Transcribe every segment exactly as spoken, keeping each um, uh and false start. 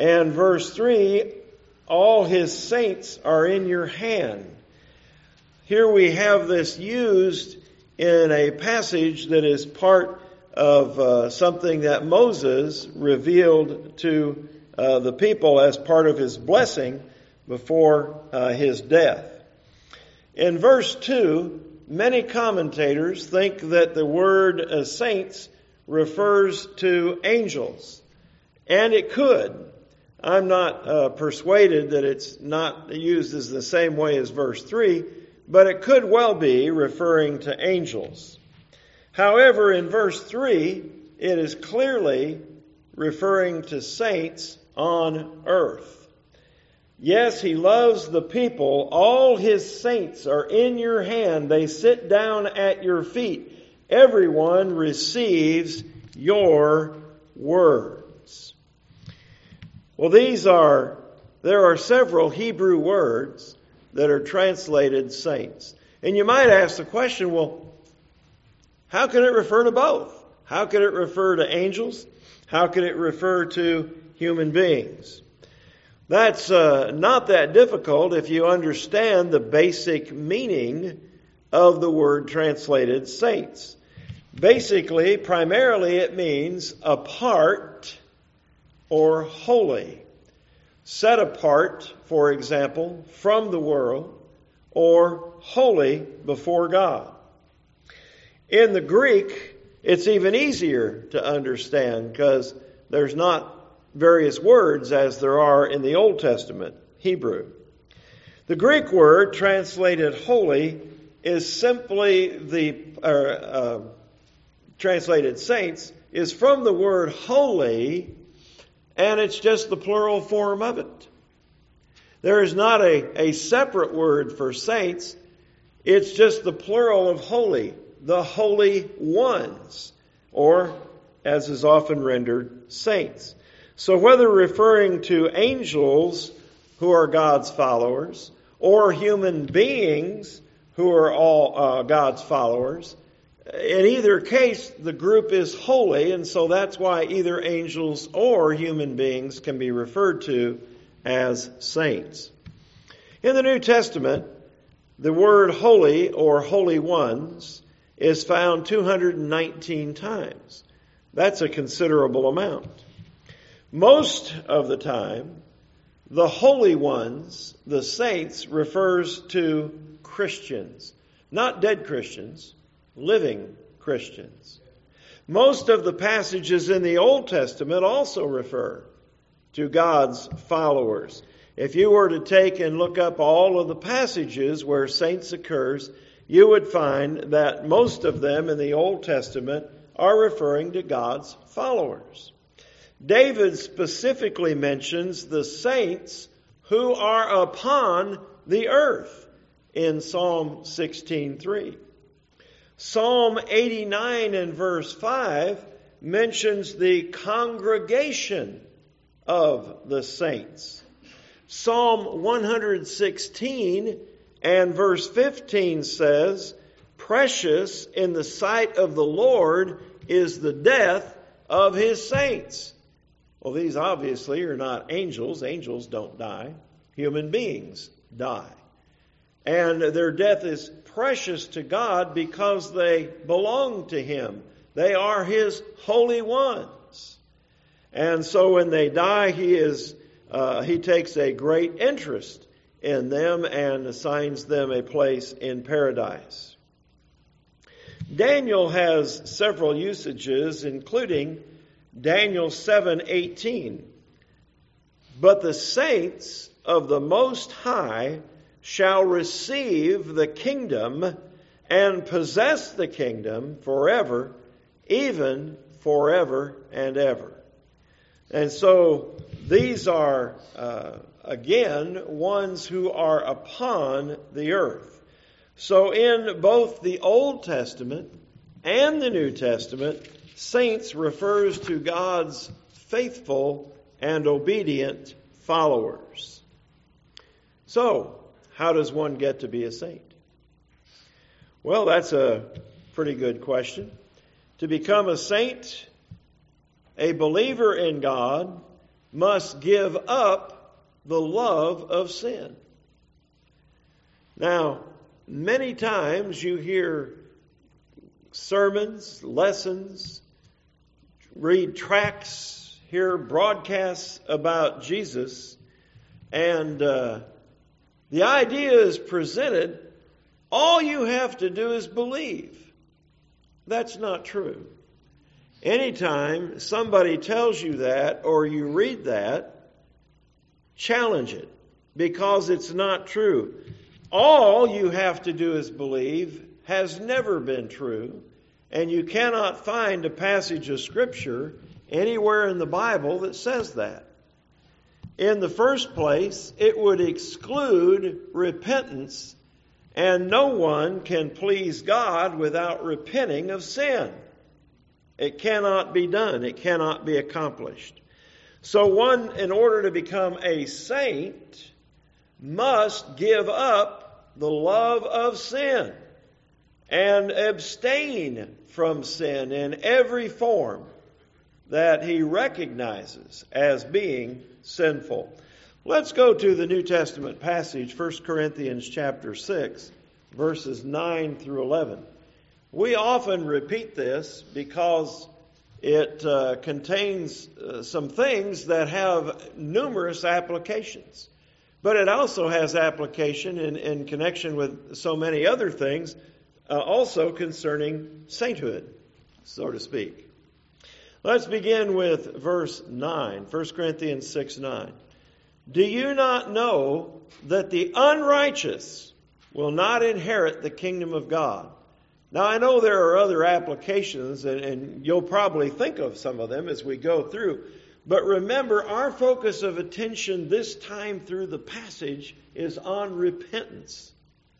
And verse three, all his saints are in your hand. Here we have this used in a passage that is part of uh, something that Moses revealed to uh, the people as part of his blessing before uh, his death. In verse two, many commentators think that the word uh, saints refers to angels. And it could. I'm not uh, persuaded that it's not used as the same way as verse three, but it could well be referring to angels. However, in verse three, it is clearly referring to saints on earth. Yes, he loves the people. All his saints are in your hand. They sit down at your feet. Everyone receives your words. Well, these are, there are several Hebrew words that are translated saints. And you might ask the question, well, how can it refer to both? How can it refer to angels? How can it refer to human beings? That's uh, not that difficult if you understand the basic meaning of the word translated saints. Basically, primarily it means apart or holy. Set apart, for example, from the world, or holy before God. In the Greek, it's even easier to understand because there's not various words as there are in the Old Testament Hebrew. The Greek word translated holy is simply the uh, uh, translated saints is from the word holy, and it's just the plural form of it. There is not a, a separate word for saints. It's just the plural of holy, the holy ones, or as is often rendered, saints. So whether referring to angels who are God's followers, or human beings who are all uh, God's followers, in either case, the group is holy, and so that's why either angels or human beings can be referred to as saints. In the New Testament, the word holy or holy ones is found two hundred nineteen times. That's a considerable amount. Most of the time, the holy ones, the saints, refers to Christians, not dead Christians, living Christians. Most of the passages in the Old Testament also refer to God's followers. If you were to take and look up all of the passages where saints occurs, you would find that most of them in the Old Testament are referring to God's followers. David specifically mentions the saints who are upon the earth in Psalm sixteen three. Psalm eighty-nine and verse five mentions the congregation of the saints. Psalm one sixteen and verse fifteen says, "Precious in the sight of the Lord is the death of his saints." Well, these obviously are not angels. Angels don't die. Human beings die. And their death is precious to God because they belong to him. They are his holy ones. And so when they die, he is uh, he takes a great interest in them and assigns them a place in paradise. Daniel has several usages, including Daniel seven eighteen. "But the saints of the Most High shall receive the kingdom and possess the kingdom forever, even forever and ever." And so these are, uh, again, ones who are upon the earth. So in both the Old Testament and the New Testament, saints refers to God's faithful and obedient followers. So, how does one get to be a saint? Well, that's a pretty good question. To become a saint, a believer in God must give up the love of sin. Now, many times you hear sermons, lessons, read tracts, hear broadcasts about Jesus, and uh, the idea is presented, all you have to do is believe. That's not true. Anytime somebody tells you that or you read that, challenge it, because it's not true. All you have to do is believe has never been true, and you cannot find a passage of Scripture anywhere in the Bible that says that. In the first place, it would exclude repentance, and no one can please God without repenting of sin. It cannot be done. It cannot be accomplished. So one, in order to become a saint, must give up the love of sin and abstain from sin in every form that he recognizes as being sinful. Let's go to the New Testament passage, First Corinthians chapter six, verses nine through eleven. We often repeat this because it uh, contains uh, some things that have numerous applications. But it also has application in, in connection with so many other things, uh, also concerning sainthood, so to speak. Let's begin with verse nine, First Corinthians six nine. Do you not know that the unrighteous will not inherit the kingdom of God? Now, I know there are other applications, and, and you'll probably think of some of them as we go through. But remember, our focus of attention this time through the passage is on repentance.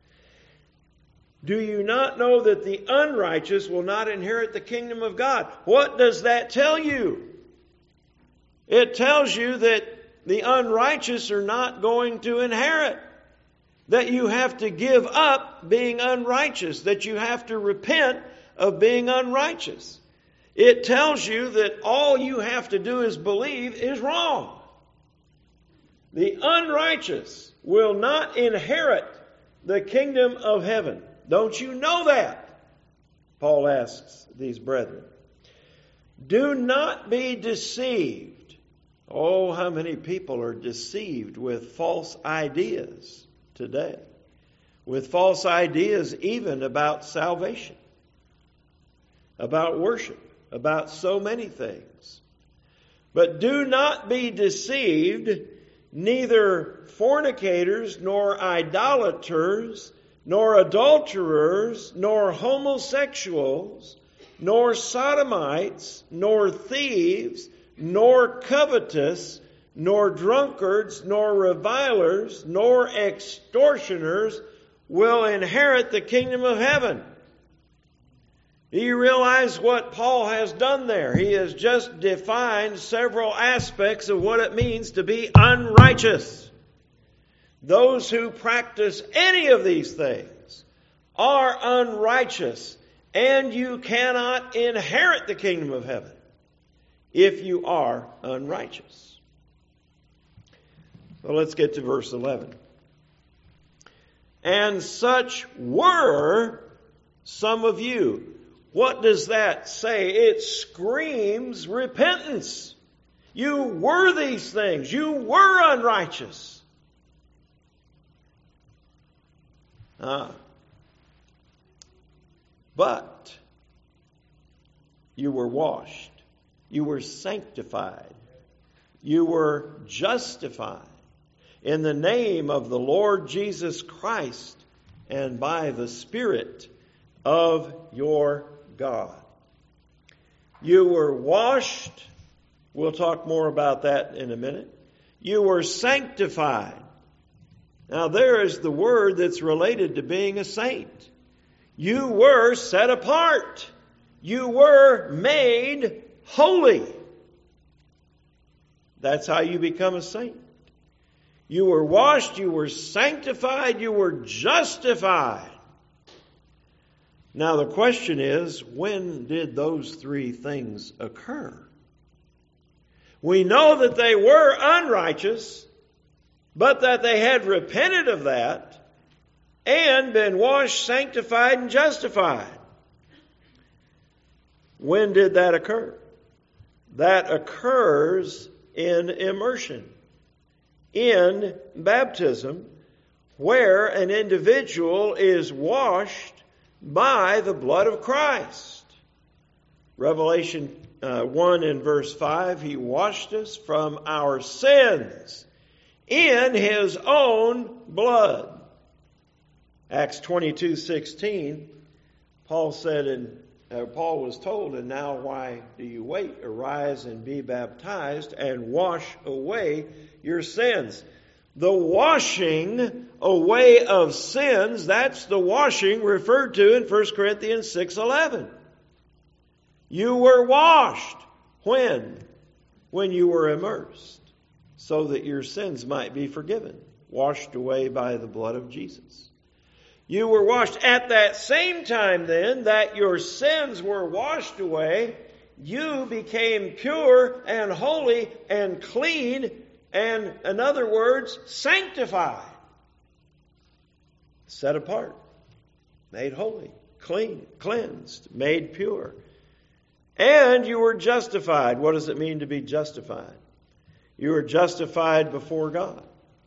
Do you not know that the unrighteous will not inherit the kingdom of God? What does that tell you? It tells you that the unrighteous are not going to inherit. That you have to give up being unrighteous. That you have to repent of being unrighteous. It tells you that all you have to do is believe is wrong. The unrighteous will not inherit the kingdom of heaven. Don't you know that? Paul asks these brethren. Do not be deceived. Oh, how many people are deceived with false ideas today. With false ideas even about salvation. About worship. About so many things. But do not be deceived, neither fornicators, nor idolaters, nor adulterers, nor homosexuals, nor sodomites, nor thieves, nor covetous, nor drunkards, nor revilers, nor extortioners will inherit the kingdom of heaven. Do you realize what Paul has done there? He has just defined several aspects of what it means to be unrighteous. Those who practice any of these things are unrighteous, and you cannot inherit the kingdom of heaven if you are unrighteous. Well, let's get to verse eleven. And such were some of you. What does that say? It screams repentance. You were these things. You were unrighteous. Ah. But you were washed. You were sanctified. You were justified in the name of the Lord Jesus Christ and by the Spirit of your God. You were washed. We'll talk more about that in a minute. You were sanctified. Now there is the word that's related to being a saint. You were set apart. You were made holy. That's how you become a saint. You were washed, you were sanctified, you were justified. Now the question is, when did those three things occur? We know that they were unrighteous, but that they had repented of that and been washed, sanctified, and justified. When did that occur? That occurs in immersion, in baptism, where an individual is washed by the blood of Christ. Revelation uh, one and verse five, He washed us from our sins in His own blood. Acts twenty-two sixteen, Paul said, and uh, Paul was told, and now why do you wait? Arise and be baptized and wash away your sins. The washing away of sins, that's the washing referred to in First Corinthians six eleven. You were washed. When? When you were immersed, so that your sins might be forgiven, washed away by the blood of Jesus. You were washed at that same time then that your sins were washed away. You became pure and holy and clean and, in other words, sanctified. Set apart, made holy, clean, cleansed, made pure. And you were justified. What does it mean to be justified? You are justified before God.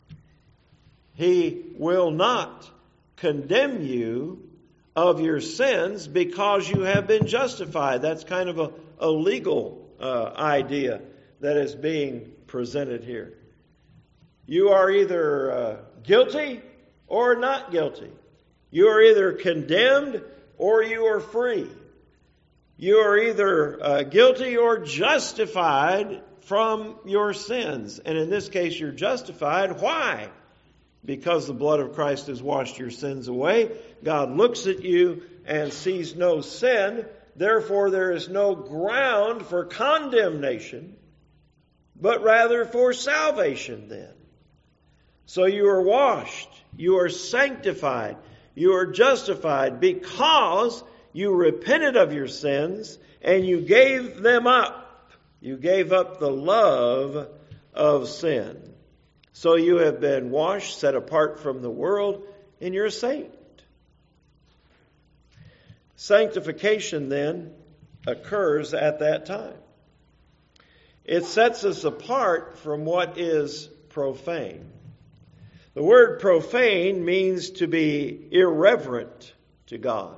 He will not condemn you of your sins because you have been justified. That's kind of a, a legal uh, idea that is being presented here. You are either uh, guilty or not guilty. You are either condemned or you are free. You are either uh, guilty or justified from your sins. And in this case, you're justified. Why? Because the blood of Christ has washed your sins away. God looks at you and sees no sin. Therefore, there is no ground for condemnation, but rather for salvation then. So you are washed. You are sanctified. You are justified because you repented of your sins and you gave them up. You gave up the love of sin. So you have been washed, set apart from the world, and you're a saint. Sanctification then occurs at that time. It sets us apart from what is profane. The word profane means to be irreverent to God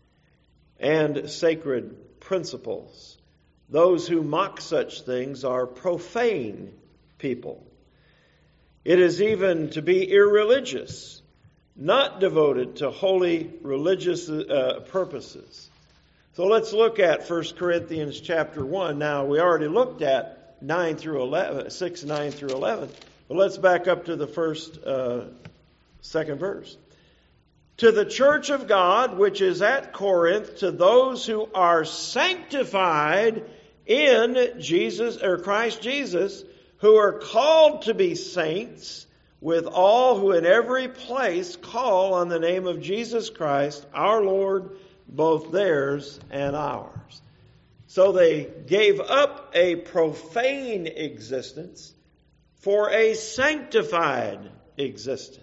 and sacred principles. Those who mock such things are profane people. It is even to be irreligious, not devoted to holy religious uh, purposes. So let's look at First Corinthians chapter one. Now, we already looked at nine through eleven, six, nine through eleven. But let's back up to the first, uh, second verse. To the church of God, which is at Corinth, to those who are sanctified in Jesus, or Christ Jesus, who are called to be saints, with all who in every place call on the name of Jesus Christ, our Lord, both theirs and ours. So they gave up a profane existence for a sanctified existence.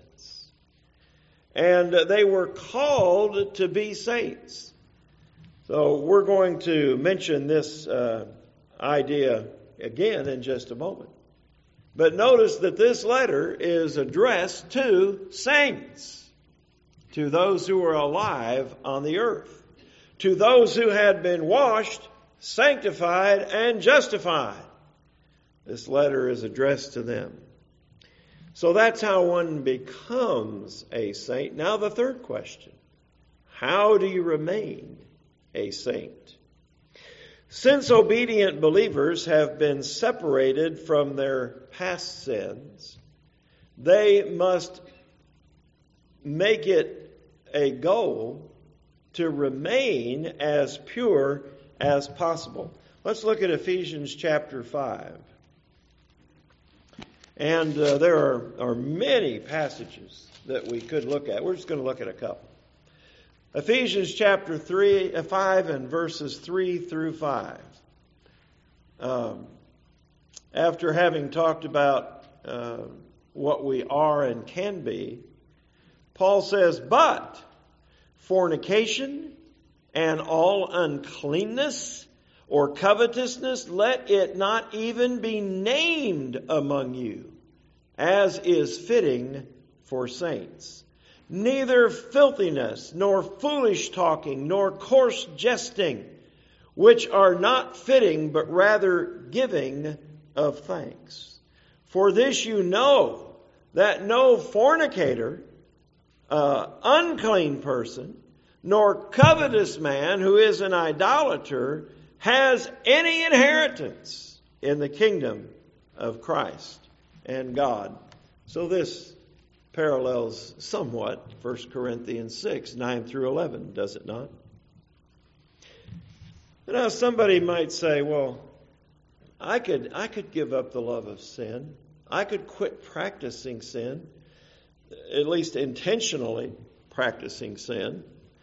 And they were called to be saints. So we're going to mention this uh, idea again in just a moment. But notice that this letter is addressed to saints, to those who are alive on the earth, to those who had been washed, sanctified, and justified. This letter is addressed to them. So that's how one becomes a saint. Now the third question. How do you remain a saint? Since obedient believers have been separated from their past sins, they must make it a goal to remain as pure as possible. Let's look at Ephesians chapter five. And uh, there are, are many passages that we could look at. We're just going to look at a couple. Ephesians chapter three, uh, five and verses three through five. Um, after having talked about uh, what we are and can be, Paul says, but fornication and all uncleanness or covetousness, let it not even be named among you, as is fitting for saints. Neither filthiness, nor foolish talking, nor coarse jesting, which are not fitting, but rather giving of thanks. For this you know, that no fornicator, uh, unclean person, nor covetous man who is an idolater has any inheritance in the kingdom of Christ and God. So this parallels somewhat First Corinthians six, nine through eleven, does it not? Now somebody might say, well, I could I could give up the love of sin. I could quit practicing sin, at least intentionally practicing sin.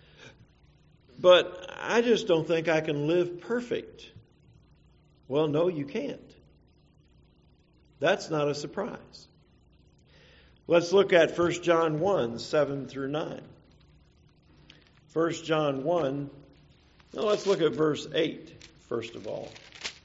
But I just don't think I can live perfect. Well, no, you can't. That's not a surprise. Let's look at First John one, seven through nine. First John one, now let's look at verse eight, first of all.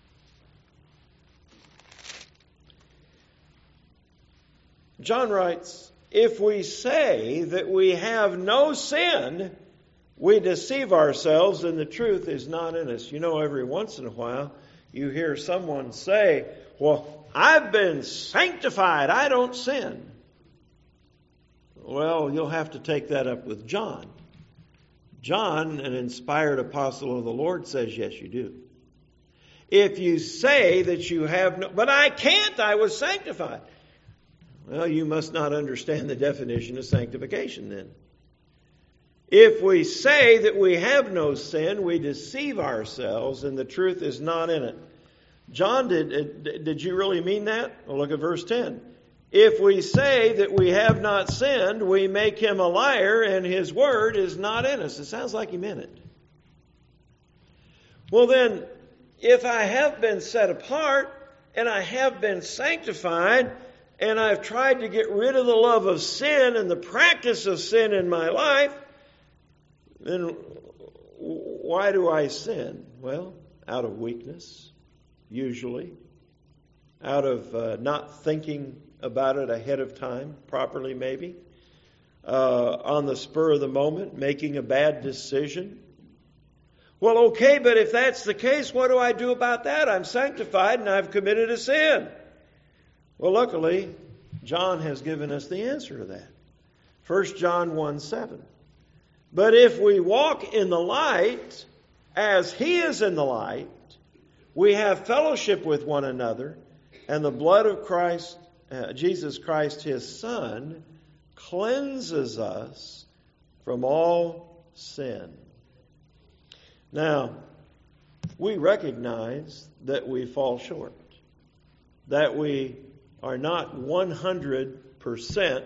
John writes, if we say that we have no sin, we deceive ourselves and the truth is not in us. You know, every once in a while you hear someone say, well, I've been sanctified, I don't sin. Well, you'll have to take that up with John. John, an inspired apostle of the Lord, says, yes, you do. If you say that you have no, but I can't, I was sanctified. Well, you must not understand the definition of sanctification then. If we say that we have no sin, we deceive ourselves and the truth is not in it. John, did, did you really mean that? Well, look at verse ten. If we say that we have not sinned, we make him a liar and his word is not in us. It sounds like he meant it. Well then, if I have been set apart and I have been sanctified and I've tried to get rid of the love of sin and the practice of sin in my life, then why do I sin? Well, out of weakness, usually. Out of uh, not thinking about it ahead of time, properly maybe. Uh, on the spur of the moment, making a bad decision. Well, okay, but if that's the case, what do I do about that? I'm sanctified and I've committed a sin. Well, luckily, John has given us the answer to that. First John one seven. But if we walk in the light, as he is in the light, we have fellowship with one another, and the blood of Christ, uh, Jesus Christ, his Son, cleanses us from all sin. Now, we recognize that we fall short, that we are not one hundred percent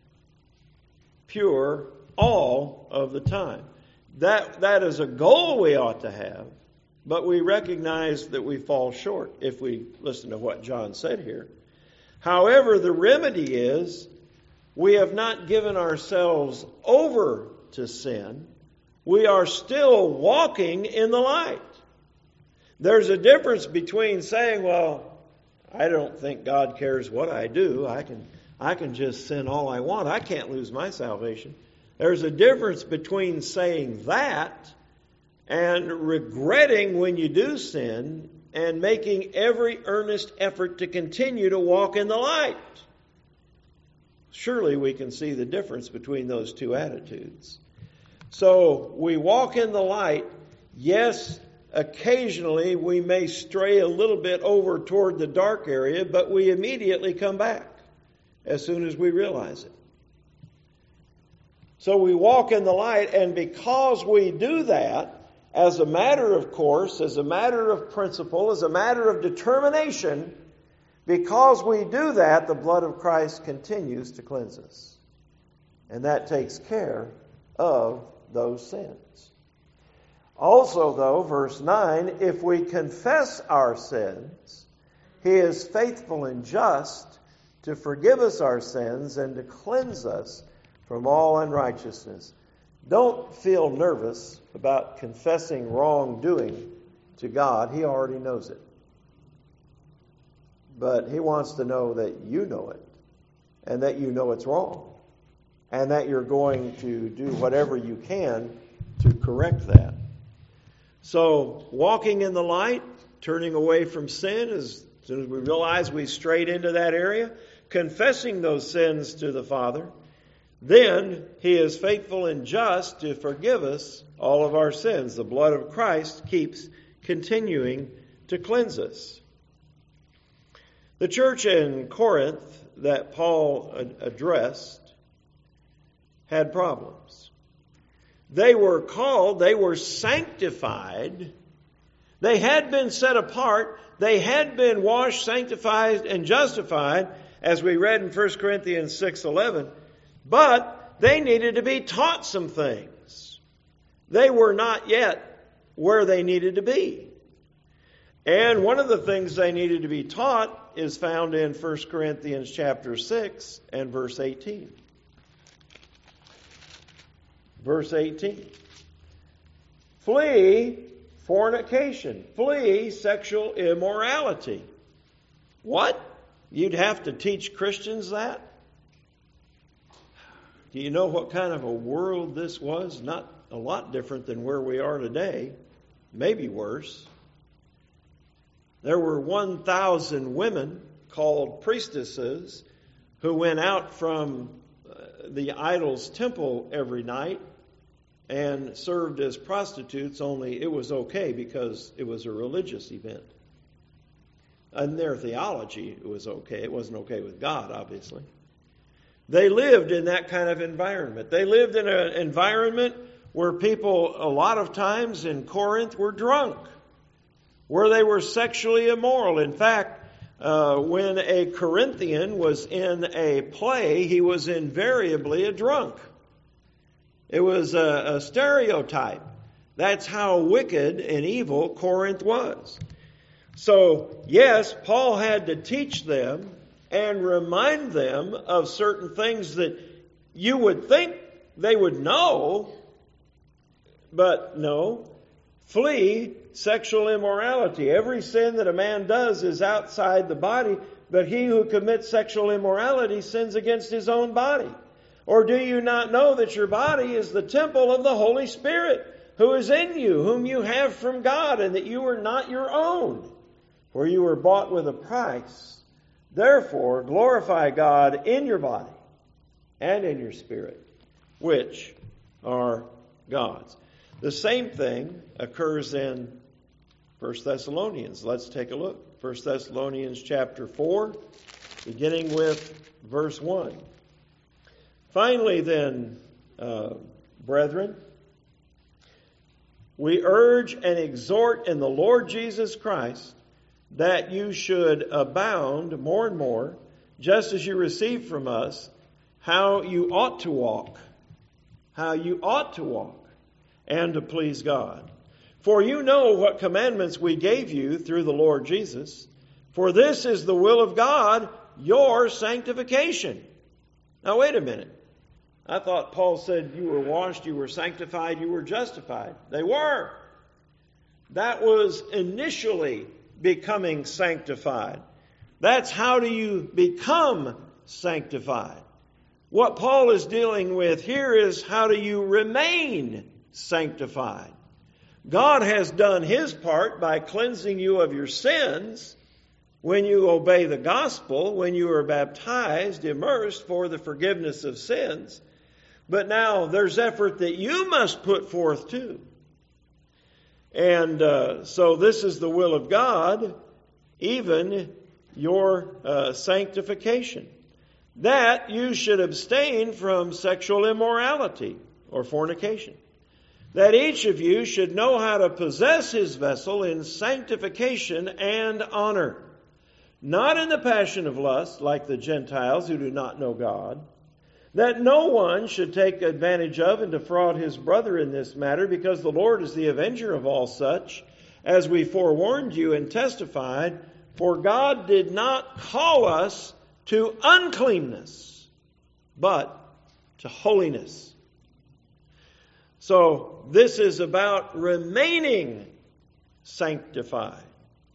pure all of the time. That that is a goal we ought to have, but we recognize that we fall short if we listen to what John said here. However, the remedy is we have not given ourselves over to sin. We are still walking in the light. There's a difference between saying, well, I don't think God cares what I do. I can I can just sin all I want. I can't lose my salvation. There's a difference between saying that and regretting when you do sin and making every earnest effort to continue to walk in the light. Surely we can see the difference between those two attitudes. So we walk in the light. Yes, occasionally we may stray a little bit over toward the dark area, but we immediately come back as soon as we realize it. So we walk in the light, and because we do that, as a matter of course, as a matter of principle, as a matter of determination, because we do that, the blood of Christ continues to cleanse us. And that takes care of those sins. Also, though, verse nine, if we confess our sins, He is faithful and just to forgive us our sins and to cleanse us from all unrighteousness. Don't feel nervous about confessing wrongdoing to God. He already knows it. But He wants to know that you know it, and that you know it's wrong, and that you're going to do whatever you can to correct that. So, walking in the light, turning away from sin, as soon as we realize we strayed into that area, confessing those sins to the Father, then He is faithful and just to forgive us all of our sins. The blood of Christ keeps continuing to cleanse us. The church in Corinth that Paul addressed had problems. They were called, they were sanctified, they had been set apart, they had been washed, sanctified, and justified, as we read in First Corinthians six eleven, but they needed to be taught some things. They were not yet where they needed to be. And one of the things they needed to be taught is found in First Corinthians chapter six and verse eighteen. Verse eighteen. Flee fornication. Flee sexual immorality. What? You'd have to teach Christians that? Do you know what kind of a world this was? Not a lot different than where we are today. Maybe worse. There were one thousand women called priestesses who went out from the idol's temple every night and served as prostitutes, only it was okay because it was a religious event. In their theology, it was okay. It wasn't okay with God, obviously. They lived in that kind of environment. They lived in an environment where people, a lot of times in Corinth, were drunk, where they were sexually immoral. In fact, uh, when a Corinthian was in a play, he was invariably a drunk. It was a, a stereotype. That's how wicked and evil Corinth was. So, yes, Paul had to teach them and remind them of certain things that you would think they would know, but no. Flee sexual immorality. Every sin that a man does is outside the body, but he who commits sexual immorality sins against his own body. Or do you not know that your body is the temple of the Holy Spirit, who is in you, whom you have from God, and that you are not your own? For you were bought with a price. Therefore, glorify God in your body and in your spirit, which are God's. The same thing occurs in First Thessalonians. Let's take a look. First Thessalonians chapter four, beginning with verse one. Finally then, uh, brethren, we urge and exhort in the Lord Jesus Christ that you should abound more and more, just as you receive from us how you ought to walk, how you ought to walk, and to please God. For you know what commandments we gave you through the Lord Jesus. For this is the will of God, your sanctification. Now wait a minute. I thought Paul said you were washed, you were sanctified, you were justified. They were. That was initially becoming sanctified. That's how do you become sanctified. What Paul is dealing with here is how do you remain sanctified. God has done His part by cleansing you of your sins when you obey the gospel, when you are baptized, immersed for the forgiveness of sins. But now there's effort that you must put forth too. And uh, so this is the will of God, even your uh, sanctification. That you should abstain from sexual immorality or fornication. That each of you should know how to possess his vessel in sanctification and honor. Not in the passion of lust, like the Gentiles who do not know God. That no one should take advantage of and defraud his brother in this matter, because the Lord is the avenger of all such, as we forewarned you and testified For God did not call us to uncleanness, but to holiness. So this is about remaining sanctified.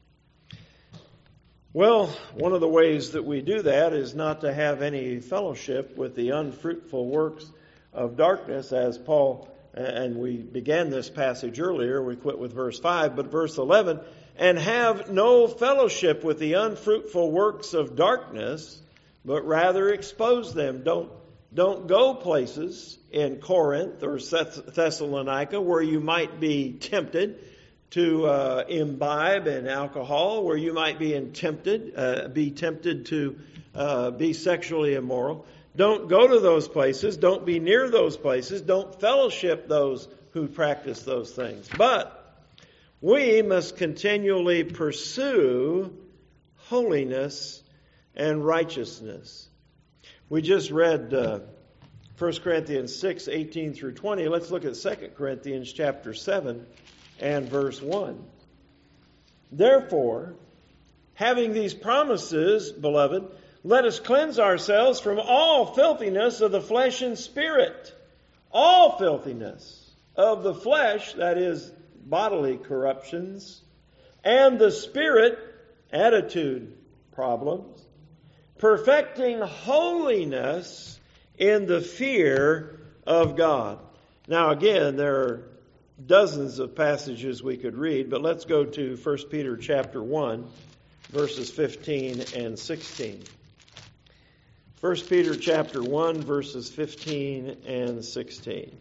Well, one of the ways that we do that is not to have any fellowship with the unfruitful works of darkness, as Paul, and we began this passage earlier, we quit with verse five, but verse eleven, and have no fellowship with the unfruitful works of darkness, but rather expose them. Don't, don't go places in Corinth or Thessalonica where you might be tempted to uh, imbibe in alcohol, where you might be tempted, uh, be tempted to uh, be sexually immoral. Don't go to those places. Don't be near those places. Don't fellowship those who practice those things. But we must continually pursue holiness and righteousness. We just read uh, First Corinthians six, eighteen through twenty. Let's look at Second Corinthians chapter seven. And verse one. Therefore, having these promises, beloved, let us cleanse ourselves from all filthiness of the flesh and spirit. All filthiness of the flesh, that is, bodily corruptions, and the spirit, attitude problems, perfecting holiness in the fear of God. Now again, there are dozens of passages we could read, but let's go to First Peter chapter one, verses fifteen and sixteen. First Peter chapter one, verses fifteen and sixteen.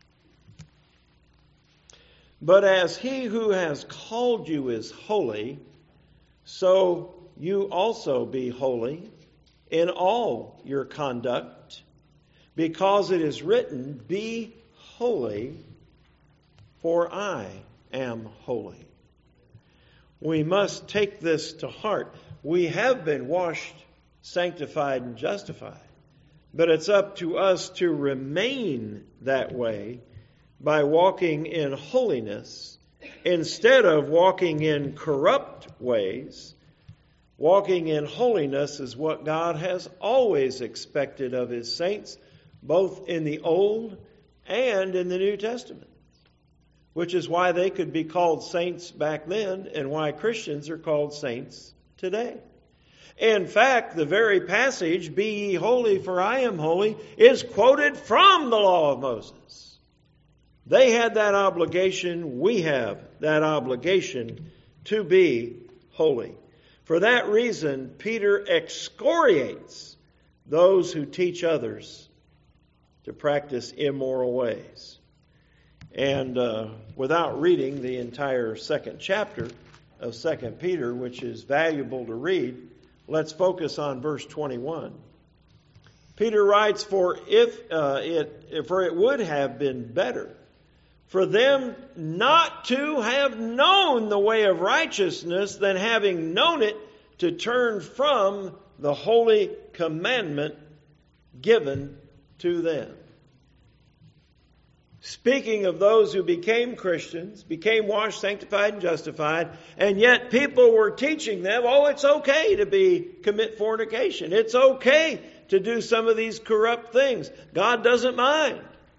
But as he who has called you is holy, so you also be holy in all your conduct, because it is written, be holy, for I am holy. We must take this to heart. We have been washed, sanctified, and justified. But it's up to us to remain that way by walking in holiness instead of walking in corrupt ways. Walking in holiness is what God has always expected of His saints, both in the Old and in the New Testament. Which is why they could be called saints back then and why Christians are called saints today. In fact, the very passage, be ye holy for I am holy, is quoted from the law of Moses. They had that obligation, we have that obligation to be holy. For that reason, Peter excoriates those who teach others to practice immoral ways. And uh, without reading the entire second chapter of Second Peter, which is valuable to read, let's focus on verse twenty-one. Peter writes, "For if uh, it, for it would have been better for them not to have known the way of righteousness than having known it to turn from the holy commandment given to them." Speaking of those who became Christians, became washed, sanctified, and justified, and yet people were teaching them, oh, it's okay to be commit fornication. It's okay to do some of these corrupt things. God doesn't mind.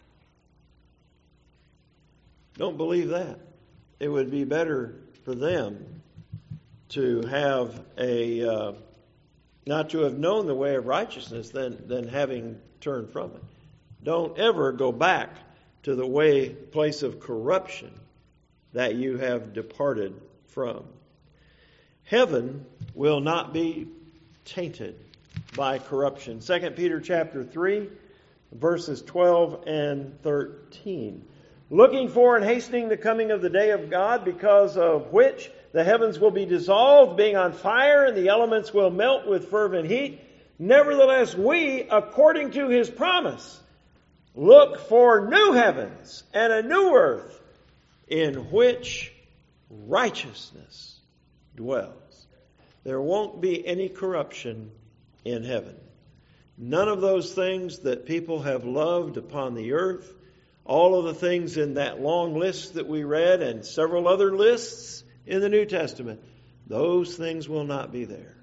Don't believe that. It would be better for them to have a, uh, not to have known the way of righteousness than, than having turned from it. Don't ever go back to the way, place of corruption that you have departed from. Heaven will not be tainted by corruption. Second Peter chapter three, verses twelve and thirteen. Looking for and hastening the coming of the day of God, because of which the heavens will be dissolved, being on fire, and the elements will melt with fervent heat. Nevertheless, we, according to His promise, look for new heavens and a new earth in which righteousness dwells. There won't be any corruption in heaven. None of those things that people have loved upon the earth, all of the things in that long list that we read and several other lists in the New Testament, Those things will not be there.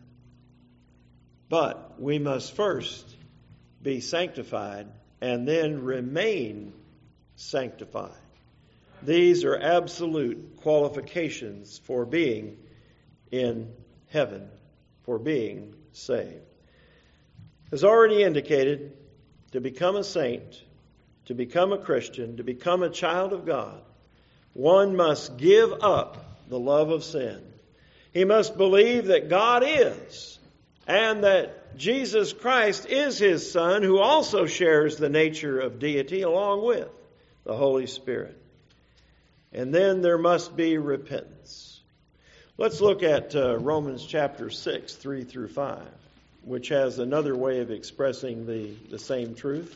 But we must first be sanctified and then remain sanctified. These are absolute qualifications for being in heaven, for being saved. As already indicated, to become a saint, to become a Christian, to become a child of God, one must give up the love of sin. He must believe that God is, and that Jesus Christ is His Son, who also shares the nature of deity along with the Holy Spirit. And then there must be repentance. Let's look at uh, Romans chapter six, three through five, which has another way of expressing the, the same truth.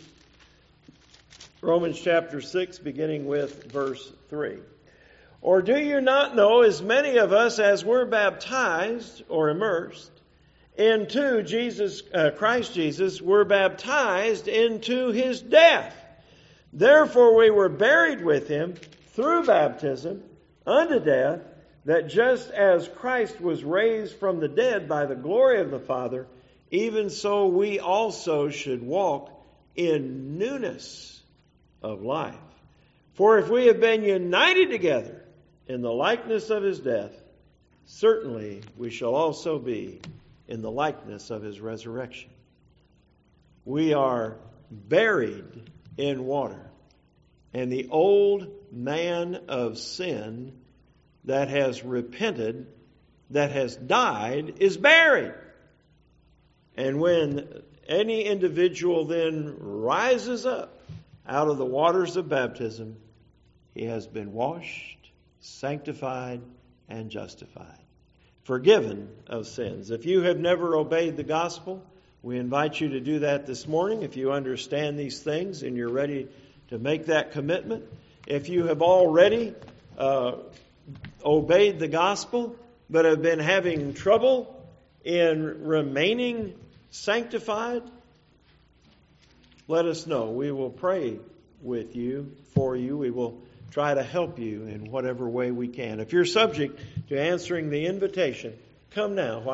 Romans chapter six, beginning with verse three. Or do you not know, as many of us as were baptized or immersed into Jesus, uh, Christ Jesus, were baptized into His death? Therefore we were buried with Him through baptism unto death, that just as Christ was raised from the dead by the glory of the Father, even so we also should walk in newness of life. For if we have been united together in the likeness of His death, certainly we shall also be in the likeness of His resurrection. We are buried in water, and the old man of sin that has repented, that has died, is buried. And when any individual then rises up out of the waters of baptism, he has been washed, sanctified, and justified, forgiven of sins. If you have never obeyed the gospel, we invite you to do that this morning. If you understand these things and you're ready to make that commitment. If you have already uh, obeyed the gospel, but have been having trouble in remaining sanctified, let us know. We will pray with you, for you. We will try to help you in whatever way we can. If you're subject to answering the invitation, come now.